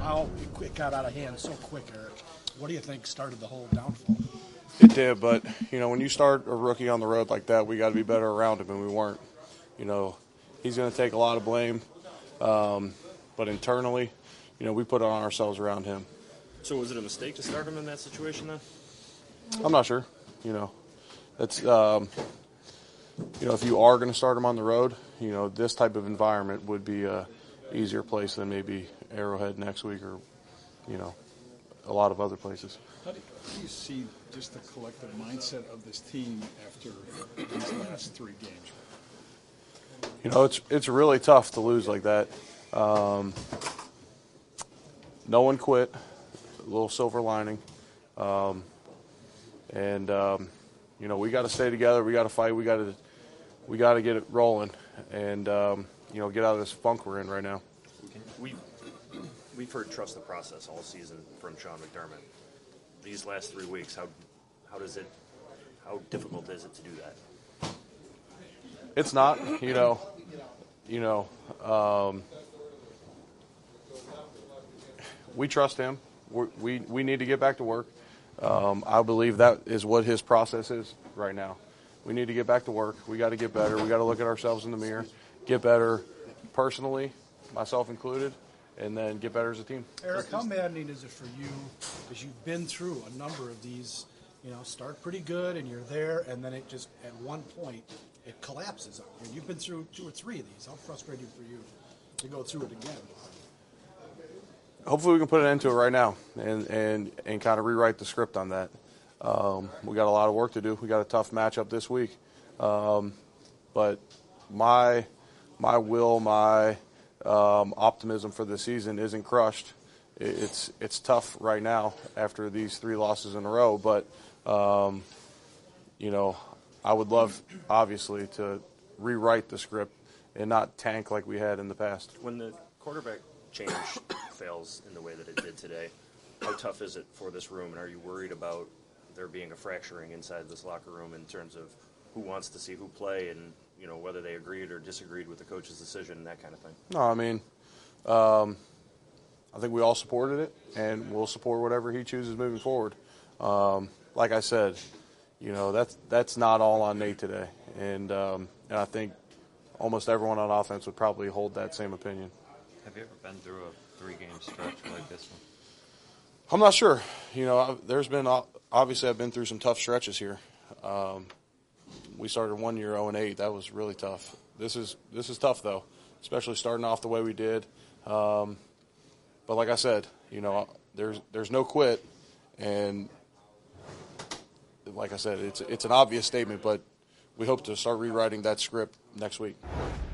how it got out of hand so quick, Eric. What do you think started the whole downfall? It did, but, when you start a rookie on the road like that, we got to be better around him, and we weren't. He's going to take a lot of blame, but internally, we put it on ourselves around him. So was it a mistake to start him in that situation then? I'm not sure. It's if you are going to start him on the road, this type of environment would be a easier place than maybe Arrowhead next week or, a lot of other places. How do you see just the collective mindset of this team after these last 3 games? It's really tough to lose like that. No one quit. A little silver lining. We got to stay together. We got to fight. We got to get it rolling and, get out of this funk we're in right now. We've heard trust the process all season from Sean McDermott. These last 3 weeks, how difficult is it to do that? It's not, we trust him. We need to get back to work. I believe that is what his process is right now. We need to get back to work. We got to get better. We got to look at ourselves in the mirror, get better personally, myself included, and then get better as a team. Eric, how maddening is it for you as you've been through a number of these, start pretty good and you're there, and then it just, at one point, it collapses on you. You've been through 2 or 3 of these. How frustrating for you to go through it again? Hopefully we can put an end to it right now and kind of rewrite the script on that. We got a lot of work to do. We got a tough matchup this week. But my optimism for the season isn't crushed. It's tough right now after these 3 losses in a row. But, I would love, obviously, to rewrite the script and not tank like we had in the past. When the quarterback change fails in the way that it did today, how tough is it for this room, and are you worried about there being a fracturing inside this locker room in terms of who wants to see who play and whether they agreed or disagreed with the coach's decision and that kind of thing? No, I think we all supported it, and we'll support whatever he chooses moving forward. Like I said, that's not all on Nate today, and I think almost everyone on offense would probably hold that same opinion. Have you ever been through a 3-game stretch like this one? I'm not sure. Obviously I've been through some tough stretches here. We started 1 year 0-8. That was really tough. This is tough though, especially starting off the way we did. But like I said, there's no quit, and like I said, it's an obvious statement, but we hope to start rewriting that script next week.